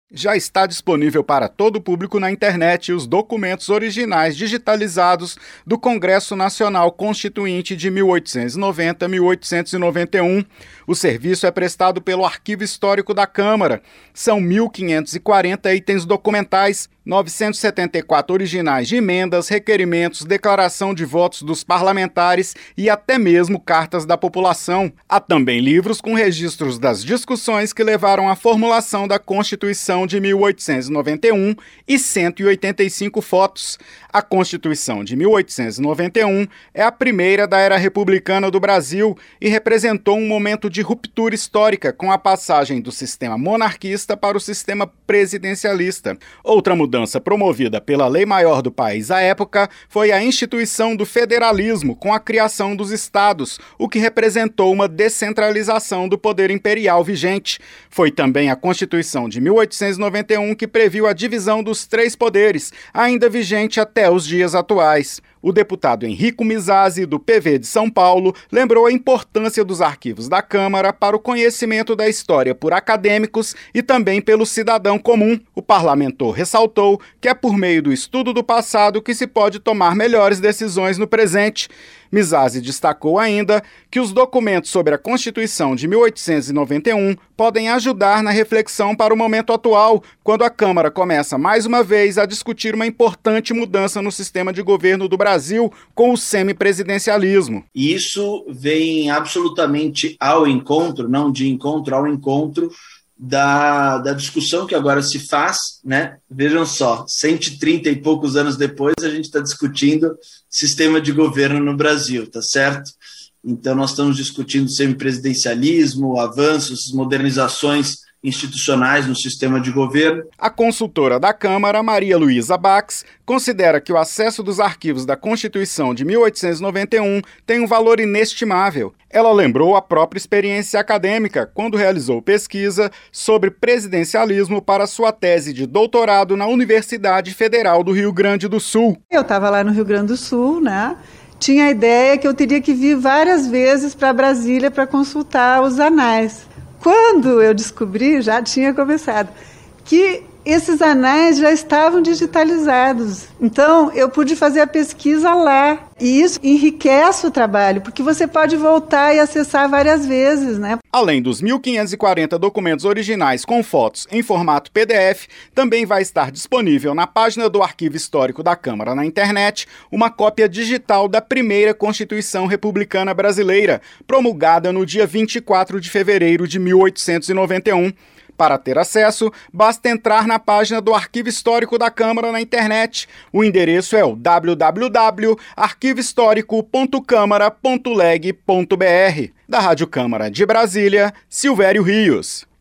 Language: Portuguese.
Já está disponível para todo o público na internet os documentos originais digitalizados do Congresso Nacional Constituinte de 1890-1891. O serviço é prestado pelo Arquivo Histórico da Câmara. São 1.540 itens documentais, 974 originais de emendas, requerimentos, declaração de votos dos parlamentares e até mesmo cartas da população. Há também livros com registros das discussões que levaram à formulação da Constituição de 1891 e 185 fotos. A Constituição de 1891 é a primeira da era republicana do Brasil e representou um momento de ruptura histórica com a passagem do sistema monarquista para o sistema presidencialista. Outra mudança promovida pela lei maior do país à época foi a instituição do federalismo com a criação dos estados, o que representou uma descentralização do poder imperial vigente. Foi também a Constituição de 1891 que previu a divisão dos três poderes, ainda vigente até os dias atuais. O deputado Henrico Mizasi, do PV de São Paulo, lembrou a importância dos arquivos da Câmara para o conhecimento da história por acadêmicos e também pelo cidadão comum. O parlamentar ressaltou que é por meio do estudo do passado que se pode tomar melhores decisões no presente. Mizasi destacou ainda que os documentos sobre a Constituição de 1891 podem ajudar na reflexão para o momento atual, quando a Câmara começa mais uma vez a discutir uma importante mudança no sistema de governo do Brasil com o semipresidencialismo. E isso vem absolutamente ao encontro, não de encontro, ao encontro da discussão que agora se faz, né? Vejam só, 130 e poucos anos depois, a gente está discutindo sistema de governo no Brasil, tá certo? Então, nós estamos discutindo semipresidencialismo, avanços, modernizações institucionais no sistema de governo. A consultora da Câmara, Maria Luísa Bax, considera que o acesso dos arquivos da Constituição de 1891 tem um valor inestimável. Ela lembrou a própria experiência acadêmica quando realizou pesquisa sobre presidencialismo para sua tese de doutorado na Universidade Federal do Rio Grande do Sul. Eu estava lá no Rio Grande do Sul, né? Tinha a ideia que eu teria que vir várias vezes para Brasília para consultar os anais. Quando eu descobri, já tinha começado, que esses anais já estavam digitalizados. Então, eu pude fazer a pesquisa lá. E isso enriquece o trabalho, porque você pode voltar e acessar várias vezes, né? Além dos 1.540 documentos originais com fotos em formato PDF, também vai estar disponível na página do Arquivo Histórico da Câmara na internet uma cópia digital da primeira Constituição Republicana Brasileira, promulgada no dia 24 de fevereiro de 1891. Para ter acesso, basta entrar na página do Arquivo Histórico da Câmara na internet. O endereço é o www.arquivohistorico.câmara.leg.br. Da Rádio Câmara de Brasília, Silvério Rios.